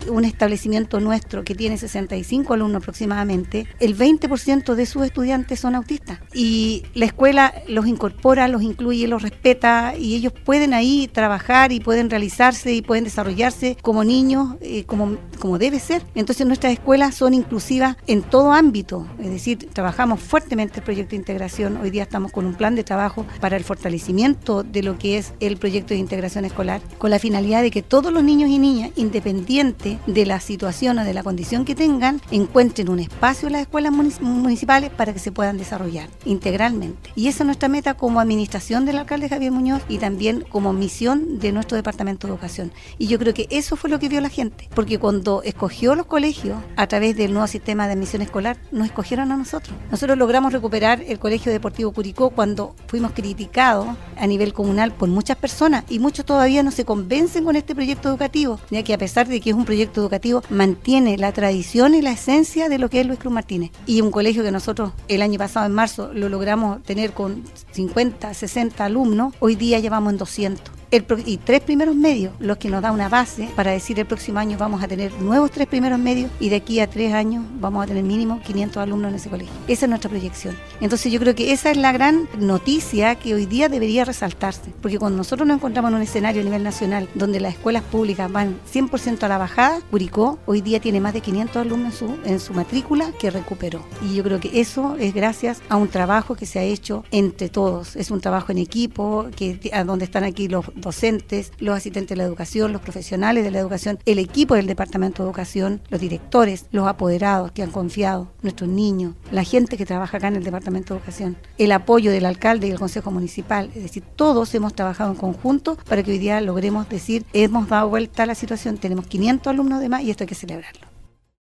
un establecimiento nuestro que tiene 65 alumnos aproximadamente, el 20% de sus estudiantes son autistas. Y la escuela los incorpora, los incluye, los respeta y ellos pueden ahí trabajar y pueden realizarse y pueden desarrollarse como niños, como debe ser. Entonces nuestras escuelas son inclusivas en todo ámbito, es decir, trabajamos fuertemente el proyecto de integración. Hoy día estamos con un plan de trabajo para el fortalecimiento de lo que es el proyecto de integración escolar, con la finalidad de que todos los niños y niñas, independiente de la situación o de la condición que tengan, encuentren un espacio en las escuelas municipales para que se puedan desarrollar integralmente. Y esa es nuestra meta como administración del alcalde Javier Muñoz y también como misión de nuestro Departamento de Educación. Y yo creo que eso fue lo que vio la gente, porque cuando escogió los colegios a través del nuevo sistema de admisión escolar, nos escogieron a nosotros. Nosotros logramos recuperar el Colegio Deportivo Curicó cuando fuimos criticados a nivel comunal por muchas personas y muchos todavía no se convencen con este proyecto educativo, ya que a pesar de que es un proyecto educativo, mantiene la tradición y la esencia de lo que es Luis Cruz Martínez. Y un colegio que nosotros el año pasado en marzo lo logramos tener con 50, 60 alumnos, hoy día llevamos en 200. Y 3 primeros medios, los que nos da una base para decir el próximo año vamos a tener nuevos 3 primeros medios y de aquí a 3 años vamos a tener mínimo 500 alumnos en ese colegio. Esa es nuestra proyección. Entonces yo creo que esa es la gran noticia que hoy día debería resaltarse, porque cuando nosotros nos encontramos en un escenario a nivel nacional donde las escuelas públicas van 100% a la bajada, Curicó hoy día tiene más de 500 alumnos en su matrícula que recuperó. Y yo creo que eso es gracias a un trabajo que se ha hecho entre todos. Es un trabajo en equipo, a donde están aquí los docentes, los asistentes de la educación, los profesionales de la educación, el equipo del Departamento de Educación, los directores, los apoderados que han confiado, nuestros niños, la gente que trabaja acá en el Departamento de Educación, el apoyo del alcalde y el Consejo Municipal. Es decir, todos hemos trabajado en conjunto para que hoy día logremos decir, hemos dado vuelta a la situación, tenemos 500 alumnos de más y esto hay que celebrarlo.